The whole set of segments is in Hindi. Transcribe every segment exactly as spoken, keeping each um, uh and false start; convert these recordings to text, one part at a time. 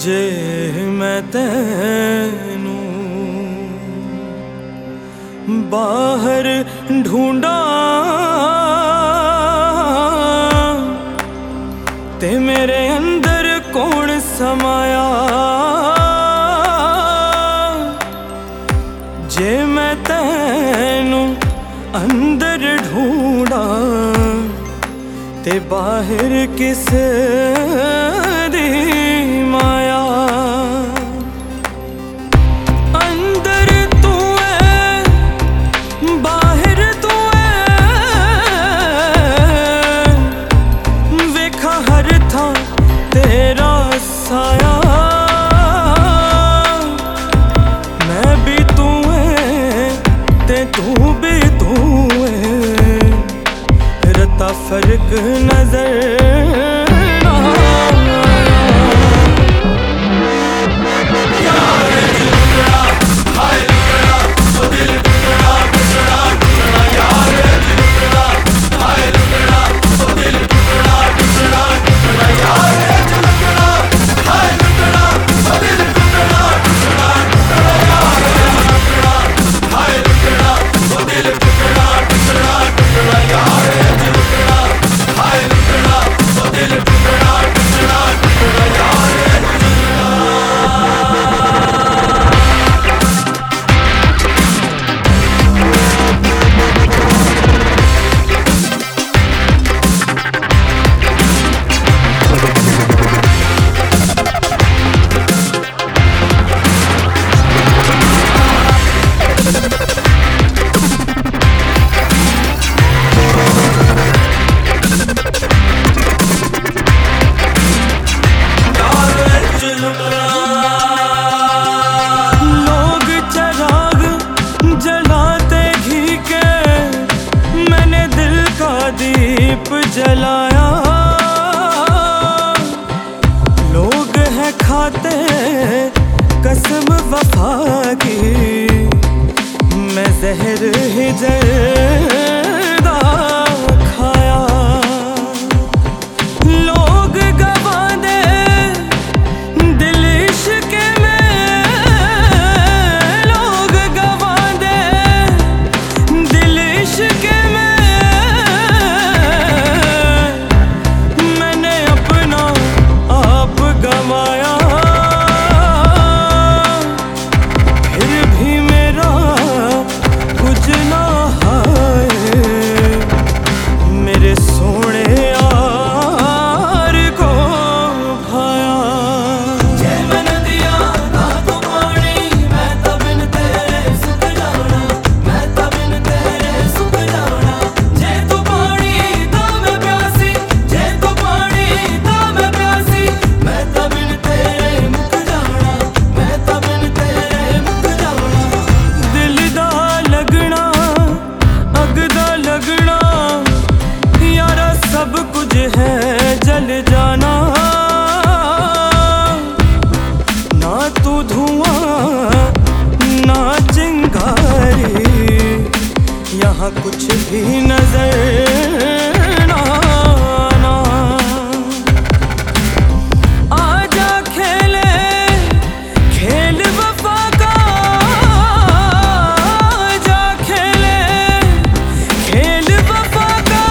जे मैं तैनू बाहर ढूंढा ते मेरे अंदर कौन समाया। जे मैं तैनू अंदर ढूंढा ते बाहर किस दी माया। अंदर तू है बाहर तू है, वेखा हर था तेरा साया। मैं भी तू है ते तू भी तू है, रता फर्क नजर ना जलाया। लोग हैं खाते कसम वफा की, मैं जहर ही जर्दा खाया। लोग गवा दे दिल इश्क में, लोग गवा दे दिल इश्क में। गवाया फिर भी मेरा कुछ ना है, मेरे सोने यार को भाया। जे मैंने दिया ना तो पानी, मैं तो बिन तेरे सुख जाना, मैं तो बिन तेरे सुख जाना। जे तू पानी तो मैं प्यासी, जे तू पानी तो मैं प्यासी। मैं तो बिन तेरे मुक जाना, मैं तो बिन तेरे मुक जाना। दिल दा लगना अग दा लगना, यारा सब कुछ है जल जाना। ना तू धुआं ना चिंगारी, यहाँ कुछ भी नजर ना आना। आजा खेले खेल वफा का, आजा खेले खेल वफा का।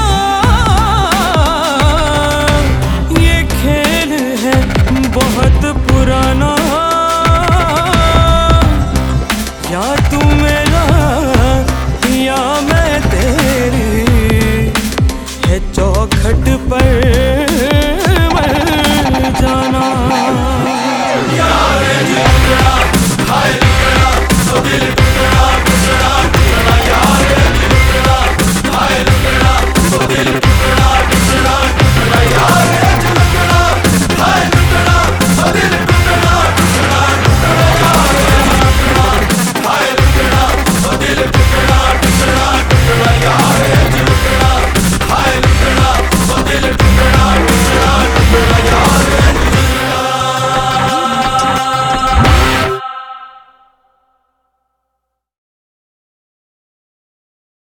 ये खेल है बहुत पुराना, या तुम